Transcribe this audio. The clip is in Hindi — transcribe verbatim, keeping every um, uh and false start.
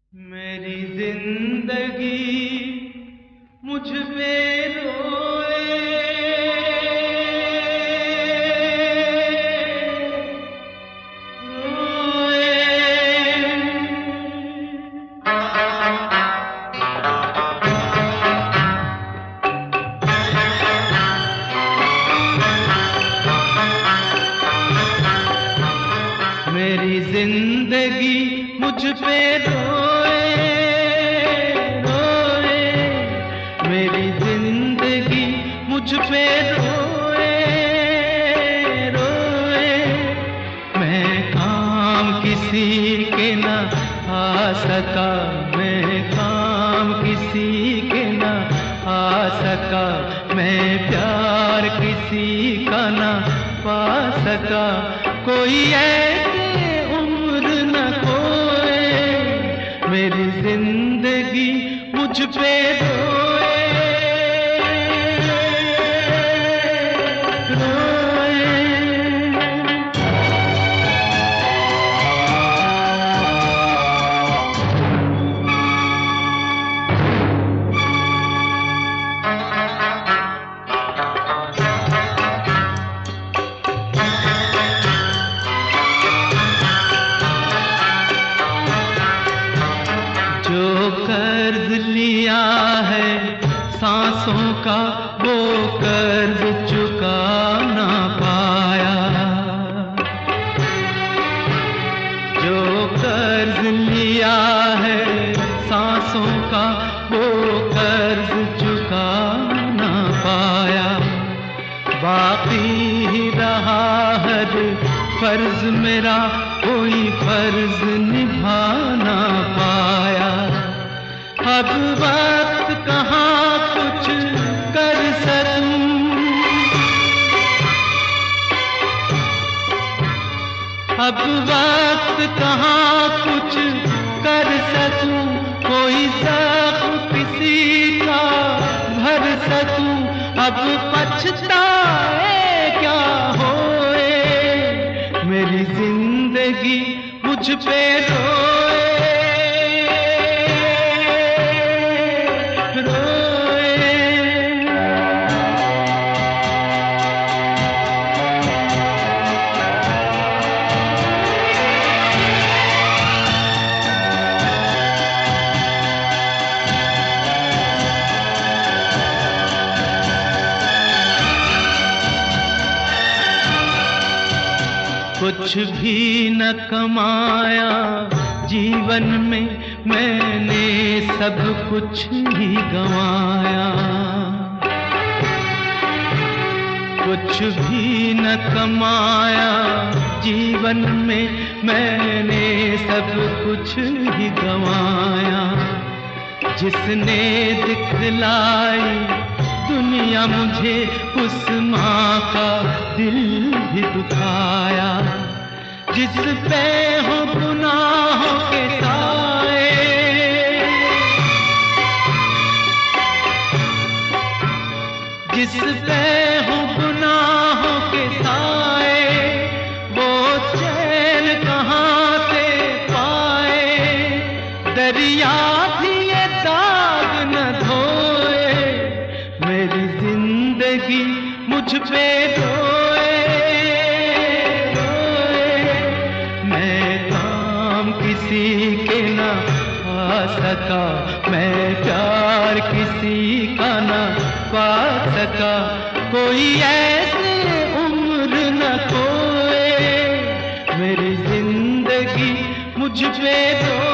मेरी जिंदगी मुझ पे रोए, रोए। मेरी जिंदगी मुझ पे रोए, रोए। मेरी जिंदगी मुझ पे रोए, रोए। मैं काम किसी के न आ सका, मैं काम किसी के न आ सका, मैं प्यार किसी का न पा सका। कोई ऐसे उम्र न खोए, मेरी जिंदगी मुझ पे रोए, रोए। जो कर्ज लिया है सांसों का, वो कर्ज चुका ना पाया। जो कर्ज लिया है सांसों का, वो कर्ज चुका ना पाया। बाकी ही रहा हर फर्ज मेरा, कोई फर्ज निभा ना पाया। अब वक्त कहाँ कुछ कर सकूं, अब वक्त कहाँ कुछ कर सकूं, कोई जख्म किसी का भर सकूं। अब पछताए क्या होए, मेरी जिंदगी मुझ पे रोए, रोए। कुछ भी न कमाया जीवन में, मैंने सब कुछ ही गंवाया। कुछ भी न कमाया जीवन में, मैंने सब कुछ ही गंवाया। जिसने दिखलाई दुनिया मुझे, उस माँ का दिल भी दुखाया। जिस पे हो गुनाहों के साए, जिस पे हो गुनाहों के साए, वो चैन कहाँ से पाए। दरिया भी ये दाग न धोए, मेरी जिंदगी मुझ पे रोए, रोए। मैं काम किसी के न आ सका, मैं प्यार किसी का न पा सका। कोई ऐसे उम्र न खोए, मेरी जिंदगी मुझ पे रोए।